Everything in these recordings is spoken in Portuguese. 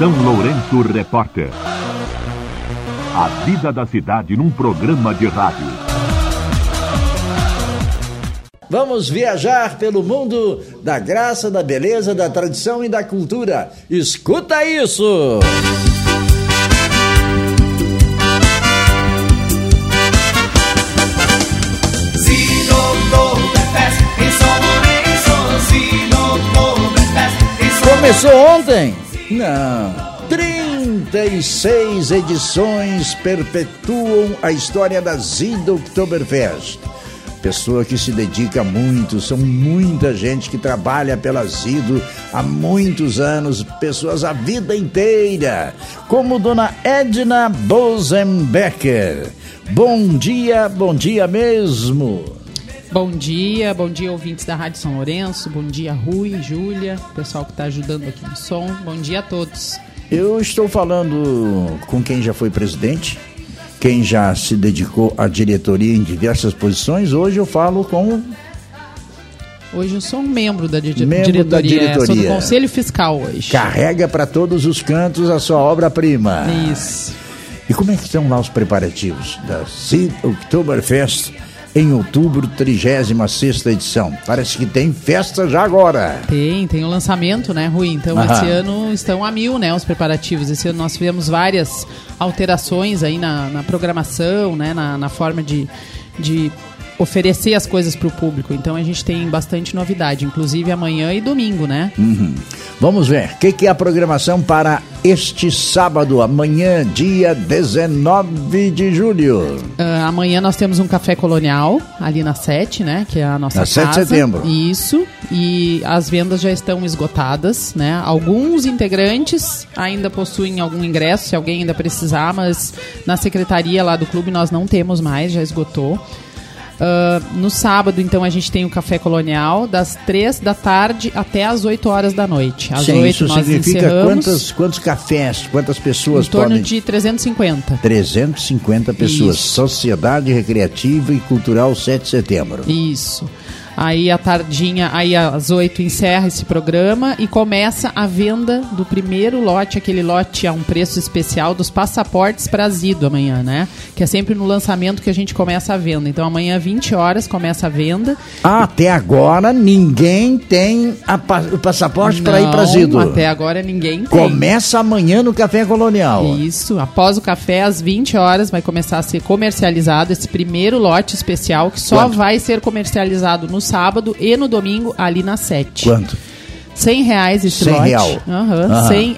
São Lourenço Repórter. A vida da cidade num programa de rádio. Vamos viajar pelo mundo da graça, da beleza, da tradição e da cultura. Escuta isso! Começou ontem? Não. 36 edições perpetuam a história da Zido Oktoberfest. Pessoa que se dedica muito, são muita gente que trabalha pela Zido há muitos anos, pessoas a vida inteira, como Dona Edna Bosenbecker. Bom dia mesmo. Bom dia ouvintes da Rádio São Lourenço, bom dia Rui, Júlia, pessoal que está ajudando aqui no som, bom dia a todos. Eu estou falando com quem já foi presidente, quem já se dedicou à diretoria em diversas posições. Hoje eu falo com... Hoje eu sou um membro da diretoria. Sou do Conselho Fiscal hoje. Carrega para todos os cantos a sua obra-prima. Isso. E como é que estão lá os preparativos da Zido Oktoberfest em outubro, 36ª edição? Parece que tem festa já agora. Tem o lançamento, né, Rui? Então esse ano estão a mil, né, os preparativos. Esse ano nós tivemos várias alterações aí na programação, né, na forma de oferecer as coisas para o público. Então a gente tem bastante novidade, inclusive amanhã e domingo, né? Vamos ver, o que é a programação para este sábado, amanhã, dia 19 de julho? Amanhã nós temos um café colonial ali na 7, né? Que é a nossa casa. Na 7 de setembro. Isso, e as vendas já estão esgotadas, né? Alguns integrantes ainda possuem algum ingresso, se alguém ainda precisar, mas na secretaria lá do clube nós não temos mais, já esgotou. No sábado, então, a gente tem o café colonial das 3 da tarde até as 8 horas da noite. Às 8 isso nós significa encerramos. Quantos cafés, quantas pessoas podem... Em torno de 350. 350 pessoas. Isso. Sociedade Recreativa e Cultural 7 de Setembro. Isso. Aí à tardinha, aí às 8 encerra esse programa e começa a venda do primeiro lote, aquele lote a um preço especial dos passaportes para Zido amanhã, né? Que é sempre no lançamento que a gente começa a venda. Então amanhã, 20 horas, começa a venda. Até agora ninguém tem o passaporte para ir para Zido. Até agora ninguém tem. Começa amanhã no Café Colonial. Isso, após o café, às 20 horas, vai começar a ser comercializado esse primeiro lote especial que só vai ser comercializado no sábado e no domingo ali na 7. Quanto? R$100 esse lote. R$100. 100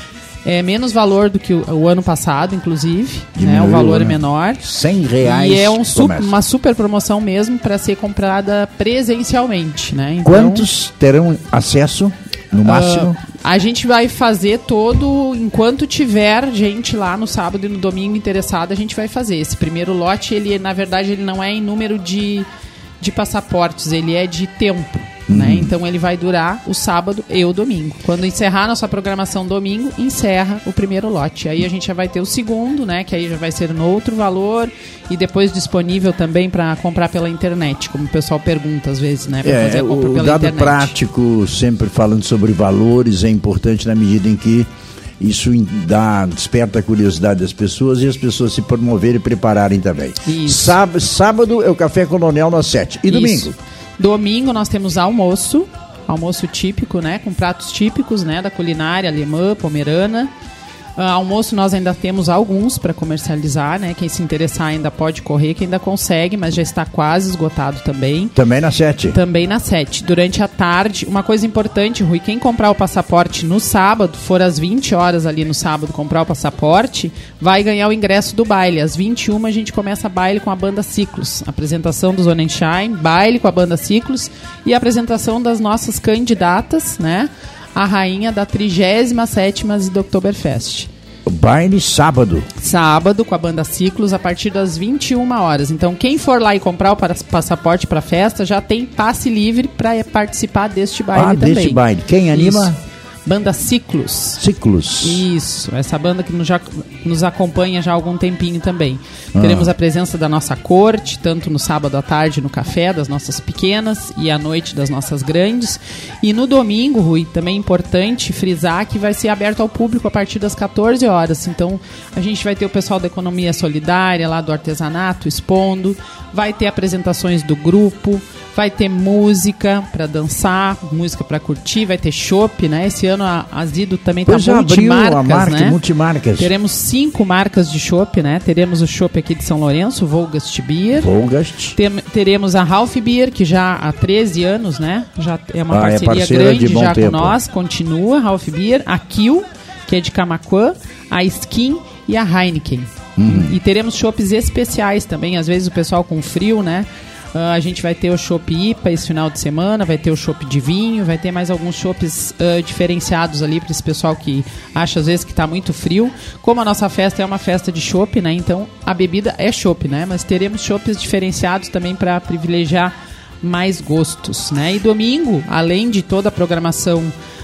é menos valor do que o ano passado, inclusive. Né? O valor é menor. R$100. E é uma super promoção mesmo para ser comprada presencialmente. Né? Então, quantos terão acesso no máximo? A gente vai fazer enquanto tiver gente lá no sábado e no domingo interessada, a gente vai fazer. Esse primeiro lote, ele na verdade ele não é em número de passaportes, ele é de tempo, né? Então ele vai durar o sábado e o domingo. Quando encerrar nossa programação domingo, encerra o primeiro lote. Aí a gente já vai ter o segundo, né? Que aí já vai ser no outro valor e depois disponível também para comprar pela internet, como o pessoal pergunta às vezes, né? Para fazer a compra pela internet. O dado prático, sempre falando sobre valores, é importante na medida em que isso desperta a curiosidade das pessoas e as pessoas se promoverem e prepararem também. Isso. Sábado é o Café Colonial nas 7. E domingo? Domingo nós temos almoço típico, né? Com pratos típicos, né? Da culinária alemã, pomerana. Almoço nós ainda temos alguns para comercializar, né? Quem se interessar ainda pode correr, que ainda consegue, mas já está quase esgotado também. Também na 7? Também na 7. Durante a tarde, uma coisa importante, Rui, quem comprar o passaporte no sábado, for às 20 horas ali no sábado comprar o passaporte, vai ganhar o ingresso do baile. Às 21 a gente começa baile com a banda Ciclos. Apresentação do Sonnenschein, baile com a banda Ciclos e a apresentação das nossas candidatas, né? A rainha da 37ª Zido Oktoberfest. O baile sábado. Sábado, com a banda Ciclos, a partir das 21 horas. Então, quem for lá e comprar o passaporte para a festa, já tem passe livre para participar deste baile também. Deste baile. Quem anima? Isso. Banda Ciclos. Ciclos. Isso, essa banda que nos acompanha já há algum tempinho também. Teremos a presença da nossa corte, tanto no sábado à tarde no café das nossas pequenas e à noite das nossas grandes. E no domingo, Rui, também é importante frisar que vai ser aberto ao público a partir das 14 horas. Então, a gente vai ter o pessoal da Economia Solidária, lá do artesanato, expondo. Vai ter apresentações do grupo. Vai ter música para dançar, música para curtir, vai ter chopp, né? Esse ano a Zido também está multimarcas, né? Multimarcas. Teremos 5 marcas de chopp, né? Teremos o chopp aqui de São Lourenço, o Wolgast Beer. Teremos a Ralph Beer, que já há 13 anos, né? Já é uma parceria grande já com nós, continua, Ralph Beer. A Kiel, que é de Camaquã, a Skin e a Heineken. E teremos chopps especiais também, às vezes o pessoal com frio, né? A gente vai ter o chopp IPA esse final de semana, vai ter o chopp de vinho, vai ter mais alguns chopps diferenciados ali para esse pessoal que acha às vezes que está muito frio. Como a nossa festa é uma festa de chopp, né? Então a bebida é chopp, né? Mas teremos chopps diferenciados também para privilegiar mais gostos, né? E domingo, além de toda a programação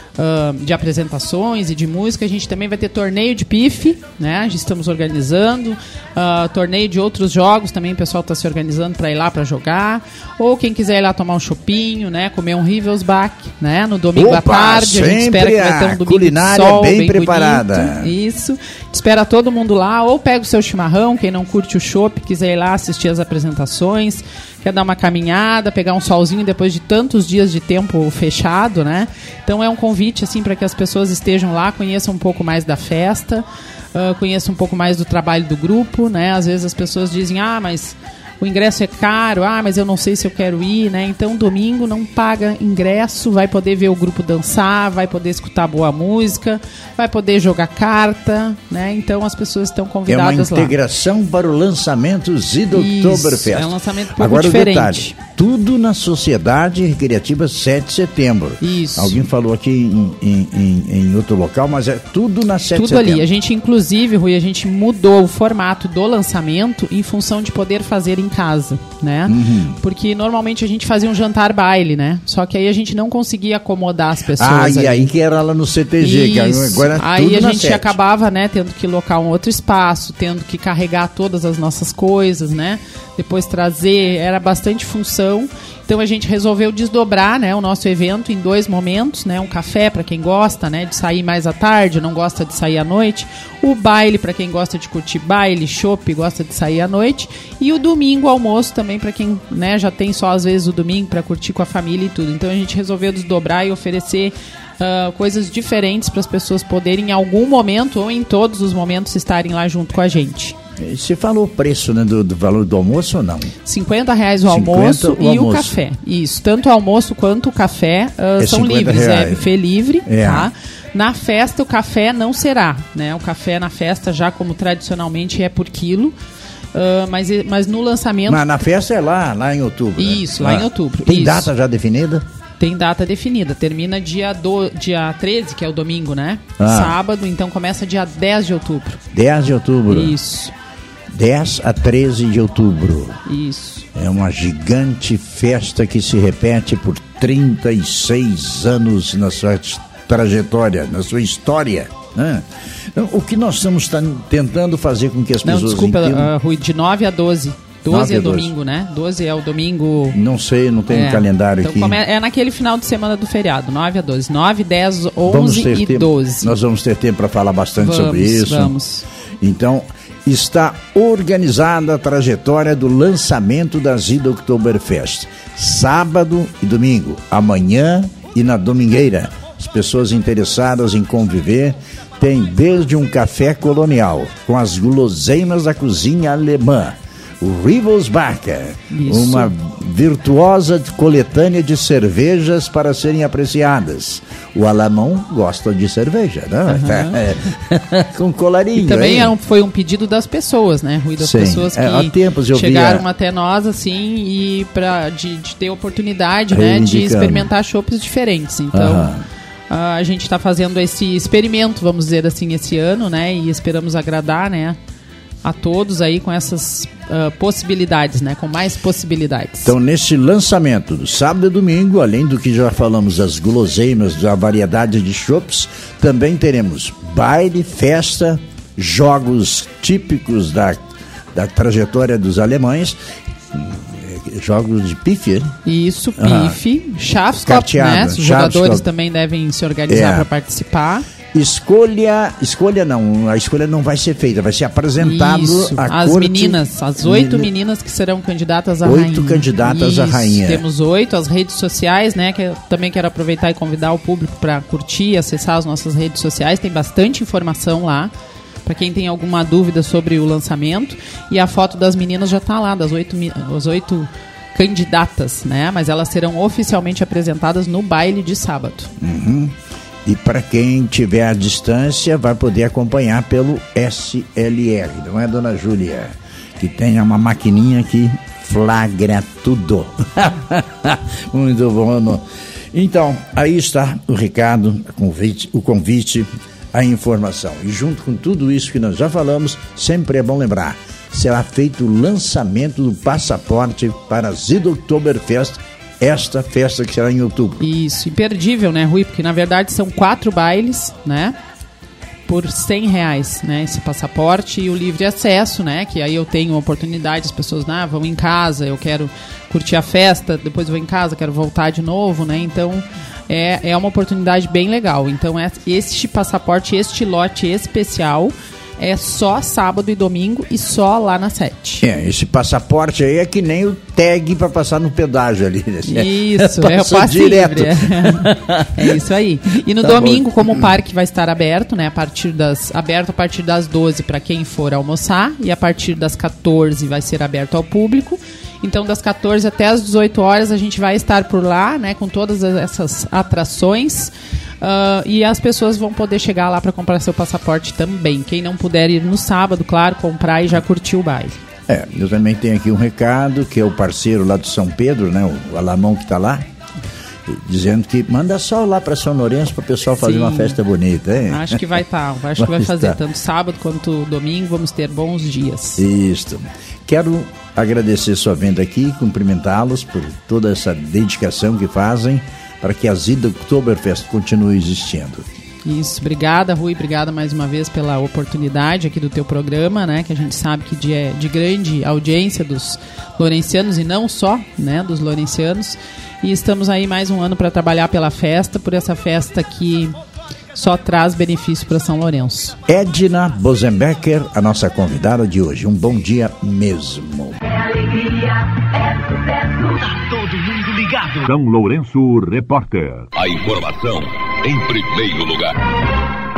de apresentações e de música, a gente também vai ter torneio de pife, né? Já estamos organizando torneio de outros jogos também, o pessoal está se organizando para ir lá para jogar, ou quem quiser ir lá tomar um chopinho, né? Comer um Rivelsbach, né? No domingo à tarde, a gente espera que vai ter um domingo culinária de sol bem preparada. Bonito. Isso, espera todo mundo lá, ou pega o seu chimarrão, quem não curte o chopp, quiser ir lá assistir as apresentações, quer dar uma caminhada, pegar um solzinho depois de tantos dias de tempo fechado, né? Então é um convite assim para que as pessoas estejam lá, conheçam um pouco mais da festa, conheçam um pouco mais do trabalho do grupo, né? Às vezes as pessoas dizem, mas o ingresso é caro, mas eu não sei se eu quero ir, né? Então domingo não paga ingresso, vai poder ver o grupo dançar, vai poder escutar boa música, vai poder jogar carta, né? Então as pessoas estão convidadas lá. É uma integração lá para o lançamento Zidoktoberfest. É um lançamento um pouco agora diferente. O detalhe, tudo na Sociedade Recreativa 7 de Setembro. Isso. Alguém falou aqui em outro local, mas é tudo na 7 de setembro. Tudo ali. A gente, inclusive, Rui, a gente mudou o formato do lançamento em função de poder fazer em casa, né? Porque normalmente a gente fazia um jantar baile, né? Só que aí a gente não conseguia acomodar as pessoas. E aí que era lá no CTG, que agora aí tudo a gente 7. acabava, né, tendo que locar um outro espaço, tendo que carregar todas as nossas coisas, né? Depois trazer, era bastante função. Então a gente resolveu desdobrar, né, o nosso evento em 2 momentos, né? Um café para quem gosta, né, de sair mais à tarde, não gosta de sair à noite. O baile para quem gosta de curtir baile, chopp, gosta de sair à noite. E o domingo, almoço também para quem, né, já tem só às vezes o domingo para curtir com a família e tudo. Então a gente resolveu desdobrar e oferecer coisas diferentes para as pessoas poderem em algum momento ou em todos os momentos estarem lá junto com a gente. Você falou o preço, né, do valor do almoço ou não? R$50 o almoço e o café. Isso, tanto o almoço quanto o café são livres, é buffet livre, tá? Na festa o café não será, né? O café na festa já como tradicionalmente é por quilo. Mas no lançamento... Mas na festa é lá em outubro. Isso, lá em outubro. Tem data já definida? Tem data definida, termina dia 13, que é o domingo, né? Sábado, então começa dia 10 de outubro. 10 de outubro. Isso. 10 a 13 de outubro. Isso. É uma gigante festa que se repete por 36 anos na sua trajetória, na sua história, né? Então, o que nós estamos tentando fazer com que as pessoas entendam... Rui, de 9 a 12. 12 é domingo, né? 12 é o domingo... Não sei, não tem calendário então aqui. É naquele final de semana do feriado, 9 a 12. 9, 10, 11 e 12. Nós vamos ter tempo para falar bastante sobre isso. Vamos. Então, está organizada a trajetória do lançamento da Zidoktoberfest. Sábado e domingo, amanhã e na domingueira. As pessoas interessadas em conviver têm desde um café colonial com as guloseimas da cozinha alemã, o Rivelsbach, uma virtuosa coletânea de cervejas para serem apreciadas. O alemão gosta de cerveja, né? Com colarinho. E também foi um pedido das pessoas, né, Rui? Das pessoas que há tempos eu chegaram até nós, assim, e de ter oportunidade, né, de experimentar chopps diferentes. Então, a gente está fazendo esse experimento, vamos dizer assim, esse ano, né? E esperamos agradar, né? a todos aí com essas possibilidades, né? Com mais possibilidades. Então, nesse lançamento do sábado e domingo, além do que já falamos das guloseimas, da variedade de chopps, também teremos baile, festa, jogos típicos da trajetória dos alemães, jogos de pife, Isso, pife, Schafskopf, né? Os jogadores também devem se organizar para participar. Escolha não, a escolha não vai ser feita, vai ser apresentado a as meninas, as 8 meninas que serão candidatas a rainha. 8 candidatas a rainha. Temos 8, as redes sociais, né, que eu também quero aproveitar e convidar o público para curtir, acessar as nossas redes sociais, tem bastante informação lá, para quem tem alguma dúvida sobre o lançamento, e a foto das meninas já está lá, das 8 candidatas, né, mas elas serão oficialmente apresentadas no baile de sábado. E para quem tiver à distância, vai poder acompanhar pelo SLR, não é, dona Júlia? Que tem uma maquininha que flagra tudo. Muito bom. Então, aí está o recado, o convite, a informação. E junto com tudo isso que nós já falamos, sempre é bom lembrar, será feito o lançamento do passaporte para a Zidoktoberfest, esta festa que será em outubro. Isso, imperdível, né, Rui? Porque na verdade são 4 bailes, né? Por R$100, né? Esse passaporte e o livre acesso, né? Que aí eu tenho oportunidade, as pessoas vão em casa, eu quero curtir a festa, depois vou em casa, quero voltar de novo, né? Então é uma oportunidade bem legal. Então este passaporte, este lote especial é só sábado e domingo e só lá na 7. Esse passaporte aí é que nem o tag para passar no pedágio ali. Isso, é o passe direto. É isso aí. E no domingo, como o parque vai estar aberto, né, aberto a partir das 12 para quem for almoçar, e a partir das 14 vai ser aberto ao público. Então, das 14 até as 18 horas a gente vai estar por lá, né, com todas essas atrações. E as pessoas vão poder chegar lá para comprar seu passaporte também. Quem não puder ir no sábado, claro, comprar e já curtir o baile. Eu também tenho aqui um recado, que é o parceiro lá do São Pedro, né, o Alamão que está lá, dizendo que manda só lá para São Lourenço para o pessoal fazer uma festa bonita. Hein? Acho que vai estar, acho que vai fazer tanto sábado quanto domingo, vamos ter bons dias. Isso. Quero agradecer sua vinda aqui, cumprimentá-los por toda essa dedicação que fazem para que a Zidoktoberfest continue existindo. Isso, obrigada, Rui, obrigada mais uma vez pela oportunidade aqui do teu programa, né, que a gente sabe que é de grande audiência dos lourencianos e não só, né, dos lourencianos, e estamos aí mais um ano para trabalhar pela festa, por essa festa que só traz benefício para São Lourenço. Edna Bosenbecker, a nossa convidada de hoje, um bom dia mesmo. É alegria, é sucesso. Tá todo mundo ligado. São Lourenço Repórter. A informação em primeiro lugar.